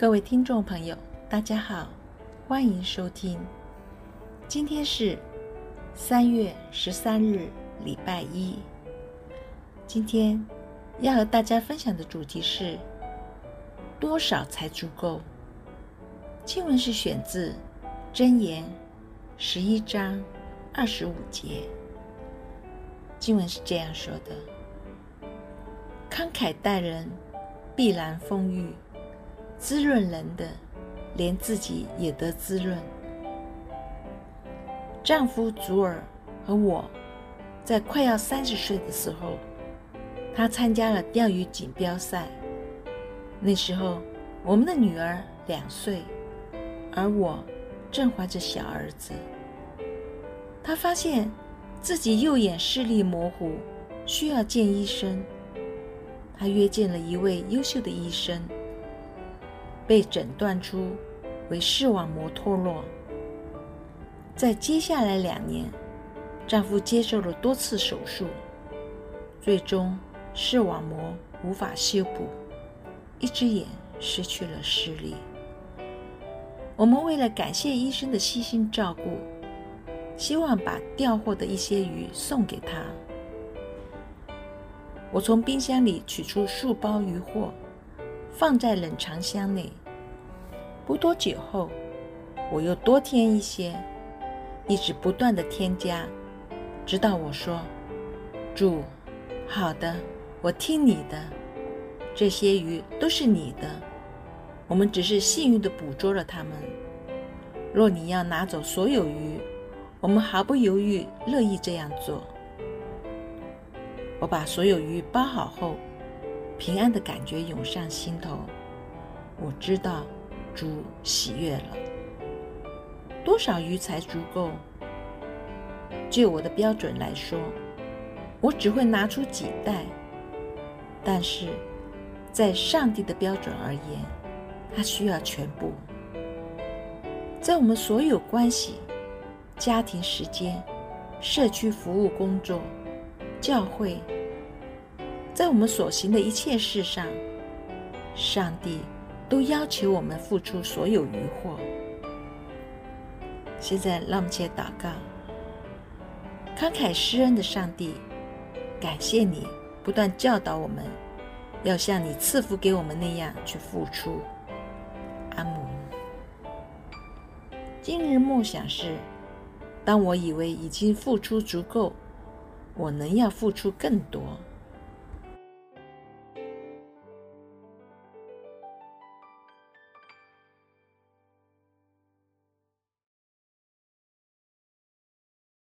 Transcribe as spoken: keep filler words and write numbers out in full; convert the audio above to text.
各位听众朋友，大家好，欢迎收听。今天是三月十三日，礼拜一。今天要和大家分享的主题是多少才足够？经文是选自箴言十一章二十五节。经文是这样说的：慷慨待人，必然丰裕；滋润人的，连自己也得滋润。丈夫祖尔和我在快要三十岁的时候，他参加了钓鱼锦标赛。那时候我们的女儿两岁，而我正怀着小儿子。他发现自己右眼视力模糊，需要见医生。他约见了一位优秀的医生，被诊断出为视网膜脱落。在接下来两年，丈夫接受了多次手术，最终视网膜无法修补，一只眼失去了视力。我们为了感谢医生的悉心照顾，希望把钓获的一些鱼送给他。我从冰箱里取出数包鱼货，放在冷藏箱内。不多久后，我又多添一些，一直不断地添加，直到我说：主，好的，我听你的，这些鱼都是你的，我们只是幸运地捕捉了它们。若你要拿走所有鱼，我们毫不犹豫，乐意这样做。我把所有鱼包好后，平安的感觉涌上心头。我知道主喜悦了。多少鱼才足够？就我的标准来说，我只会拿出几袋，但是在上帝的标准而言，他需要全部。在我们所有关系、家庭时间、社区服务工作、教会，在我们所行的一切事上，上帝都要求我们付出所有余货。现在让我们一起祷告。慷慨施恩的上帝，感谢你不断教导我们要像你赐福给我们那样去付出。阿们。今日默想是：当我以为已经付出足够，我能要付出更多。